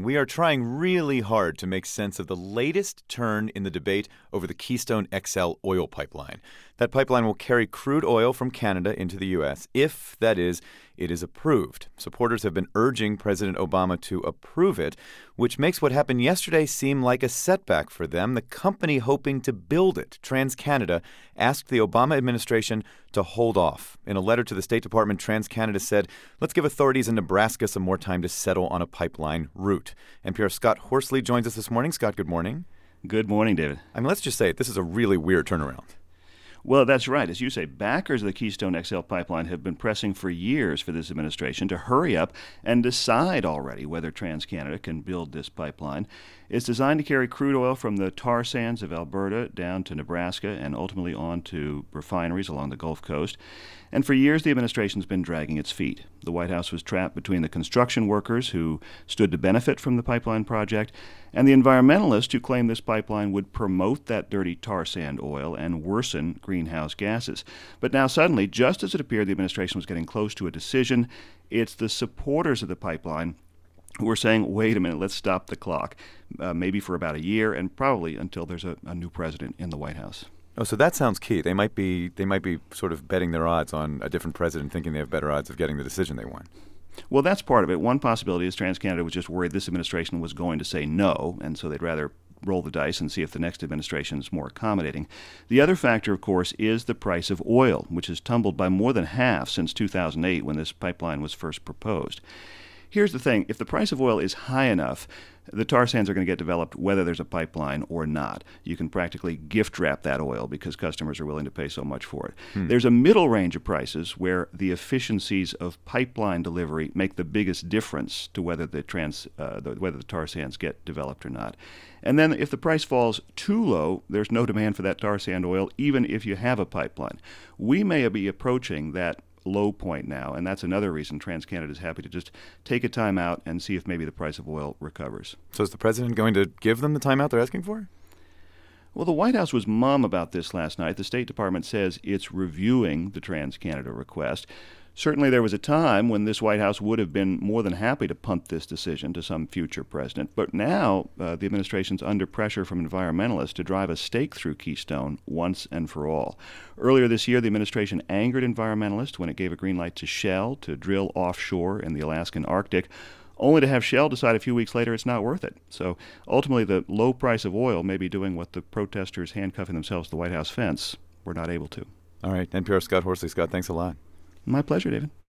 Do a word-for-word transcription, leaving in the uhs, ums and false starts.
morning. We are trying really hard to make sense of the latest turn in the debate over the Keystone X L oil pipeline. That pipeline will carry crude oil from Canada into the U S, if, that is, it is approved. Supporters have been urging President Obama to approve it, which makes what happened yesterday seem like a setback for them. The company hoping to build it, TransCanada, asked the Obama administration to hold off. In a letter to the State Department, TransCanada said, let's give authorities in Nebraska some more time to settle on a pipeline route. N P R's Scott Horsley joins us this morning. Scott, good morning. Good morning, David. I mean, let's just say it. This is a really weird turnaround. Well, that's right. As you say, backers of the Keystone X L pipeline have been pressing for years for this administration to hurry up and decide already whether TransCanada can build this pipeline. It's designed to carry crude oil from the tar sands of Alberta down to Nebraska and ultimately on to refineries along the Gulf Coast. And for years, the administration's been dragging its feet. The White House was trapped between the construction workers who stood to benefit from the pipeline project and the environmentalists who claimed this pipeline would promote that dirty tar sand oil and worsen greenhouse gases. But now suddenly, just as it appeared the administration was getting close to a decision, it's the supporters of the pipeline who are saying, wait a minute, let's stop the clock, uh, maybe for about a year and probably until there's a, a new president in the White House. Oh, so that sounds key. They might be they might be sort of betting their odds on a different president, thinking they have better odds of getting the decision they want. Well, that's part of it. One possibility is TransCanada was just worried this administration was going to say no, and so they'd rather roll the dice and see if the next administration is more accommodating. The other factor, of course, is the price of oil, which has tumbled by more than half since two thousand eight when this pipeline was first proposed. Here's the thing. If the price of oil is high enough, the tar sands are going to get developed whether there's a pipeline or not. You can practically gift wrap that oil because customers are willing to pay so much for it. Hmm. There's a middle range of prices where the efficiencies of pipeline delivery make the biggest difference to whether the, trans, uh, the, whether the tar sands get developed or not. And then if the price falls too low, there's no demand for that tar sand oil, even if you have a pipeline. We may be approaching that low point now, and that's another reason TransCanada is happy to just take a time out and see if maybe the price of oil recovers. So is the president going to give them the timeout they're asking for? Well, the White House was mum about this last night. The State Department says it's reviewing the TransCanada request. Certainly there was a time when this White House would have been more than happy to punt this decision to some future president. But now uh, the administration's under pressure from environmentalists to drive a stake through Keystone once and for all. Earlier this year, the administration angered environmentalists when it gave a green light to Shell to drill offshore in the Alaskan Arctic, only to have Shell decide a few weeks later it's not worth it. So ultimately, the low price of oil may be doing what the protesters handcuffing themselves to the White House fence were not able to. All right. N P R Scott Horsley. Scott, thanks a lot. My pleasure, David.